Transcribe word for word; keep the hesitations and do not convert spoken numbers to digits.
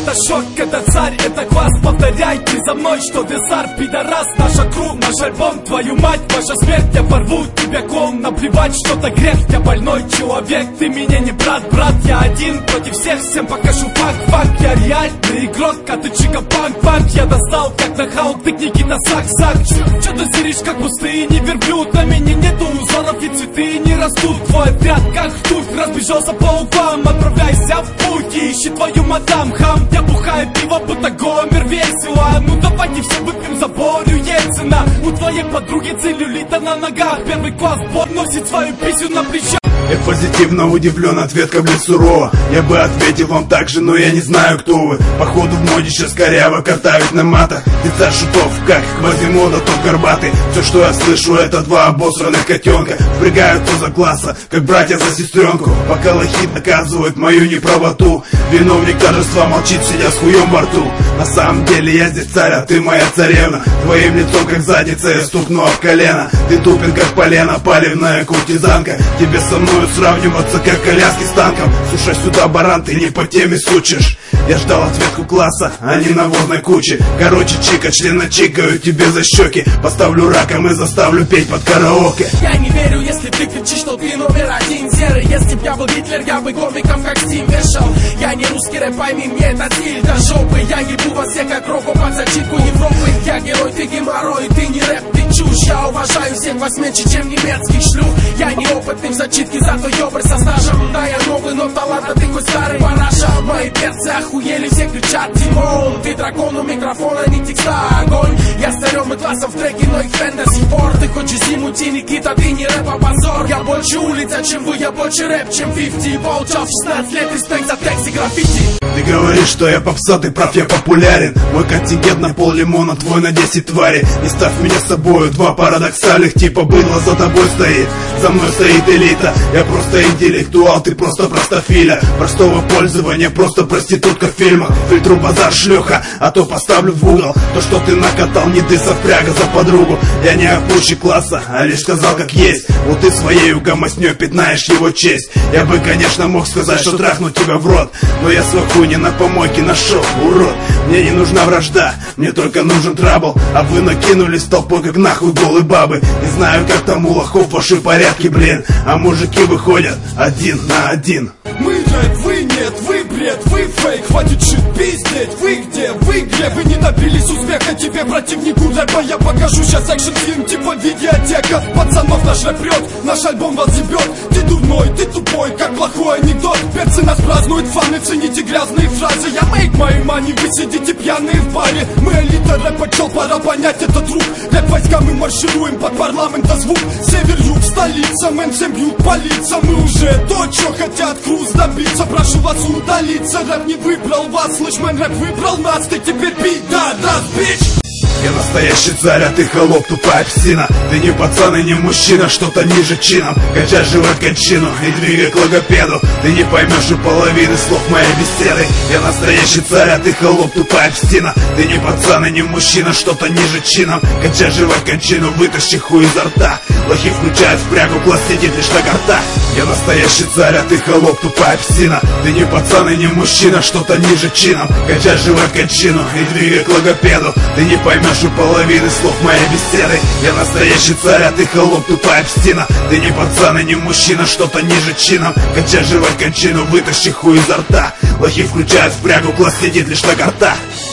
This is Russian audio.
это шок, это царь, это класс. Повторяй ты за мной, что десар, пидорас. Наша кру, наш альбом, твою мать, ваша смерть. Я порву тебя, клоун, наплевать, что-то грех. Я больной человек, ты мне не брат, брат. Я один против всех, всем покажу факт, факт. Я реальный игрок, а ты чика панк, панк. Я достал, как нахал, ты Никита Сак, Сак. Чё ты зыришь, как пустыни, верблюд. На меня нету узоров и цветы не растут. Твой отряд, как вдруг разбежался по углам. Отправляйся в путь и ищи твою мадам, хам. Я бухаю пиво, будто гомер, весело. Ну давайте все выпьем за Борю Ельцина. У твоей подруги целлюлита на ногах. Первый класс бот носит свою писю на плечах. Я позитивно удивлен, ответка, блин, сурова. Я бы ответил вам так же, но я не знаю, кто вы. Походу в моде сейчас коряво катают на матах. Лица шутов, как Квазимода, тот горбатый. Все, что я слышу, это два обосранных котенка. Впрягаются за класса, как братья за сестренку. Пока лохи доказывают мою неправоту. Виновник торжества молчит, сидя с хуем во рту. На самом деле я здесь царь, а ты моя царевна. Твоим лицом, как задница, я стукну об колено. Ты тупен, как полено, палевная куртизанка. Тебе со мной сравниваться, как коляски с танком. Слушай сюда, баран, ты не по теме сучишь. Я ждал ответку класса, а не навозной кучи. Короче, чика, члена чикаю тебе за щеки. Поставлю раком и заставлю петь под караоке. Я не верю, если ты кричишь, что ты номер один серый. Если б я был Гитлер, я бы комиком как Стим вешал. Я не русский рэп, пойми, мне этот стиль до жопы. Я ебу вас всех, как Роко, под зачитку Европы. Я герой, ты геморрой, ты не рэп, ты чушь. Я уважаю всех вас меньше, чем немецких шлюх. Я неопытный в зачитке, зато ёбр со стажем. Да, я новый, но талант, а ты хоть старый параша. Мои перцы охуели, все кричат Тимон. Ты дракон у микрофона, не текста, огонь. Я с царем и классом в треке, но их фэн до сих пор. Ты хочешь зиму, ти Никита, ты не рэп, а позор. Я больше улица, чем вы, я больше рэп, чем пятьдесят. Получал в шестнадцать лет респект за текст и граффити. Ты говоришь, что я попса, ты прав, я популярен. Мой контингент на пол лимона, твой на десять тварей. Не ставь меня с собою, два парадоксальных типа быдло за тобой стоит. За мной стоит элита, я просто интеллектуал, ты просто простофиля. Простого пользования, просто проститутка в фильмах. Фильтру базар шлюха, а то поставлю в угол. То, что ты накатал, не ты совпряга за подругу. Я не опущик класса, а лишь сказал как есть. Вот ты своей гомоснёй пятнаешь его честь. Я бы, конечно, мог сказать, что трахну тебя в рот, но я свою хуйню на помойке нашел, урод. Мне не нужна вражда, мне только нужен трабл. А вы накинулись толпой, как нахуй голые бабы. Не знаю, как там у лохов ваши порядки, блин. А мужики выходят один на один. Мы рэп, вы нет, вы бред, вы фейк. Хватит шит пиздеть, вы где, вы где? Вы не добились успеха, тебе противнику рэпа. Я покажу сейчас экшн-фильм, типа видеотека. Пацанов наш рэп прет, наш альбом вас ебет. Ты дурной, ты тупой, как плохой анекдот. Перцы нас празднуют, фаны, цените грязные фразы. Я make my money, вы сидите пьяные в баре. Мы элита рэпа, чел, пора понять этот рук. Рэп войска, мы маршируем под парламента звук. Север-юг, столица, мэн, всем бьют по лицам. Мы уже то, что хотят круз добиться. Прошу вас удалиться, рэп не выбрал вас. Слышь, мэн, рэп выбрал нас, ты теперь пидорас, бич. Я настоящий царь, а ты холоп, тупая псина. Ты не пацан и не мужчина, что-то ниже чином. Качай живот кончину и двигай к логопеду. Ты не поймешь и половины слов моей беседы. Я настоящий царь, а ты холоп, тупая псина. Ты не пацан и не мужчина, что-то ниже чином. Качай живот кончину, вытащи хуй изо рта. Лохи включают в прягу, класс сидит лишь на картах. Я настоящий царь, а ты холоп, тупая псина. Ты не пацан и не мужчина, что-то ниже чином. Качай живот кончину и двигай к логопеду. Ты не поймешь и половины слов моей беседы. Я настоящий царь, а ты холоп, тупая псина. Ты не пацан и не мужчина, что-то ниже чином. Качай живот кончину, вытащи хуй изо рта. Лохи включают в прягу, класс сидит лишь на картах.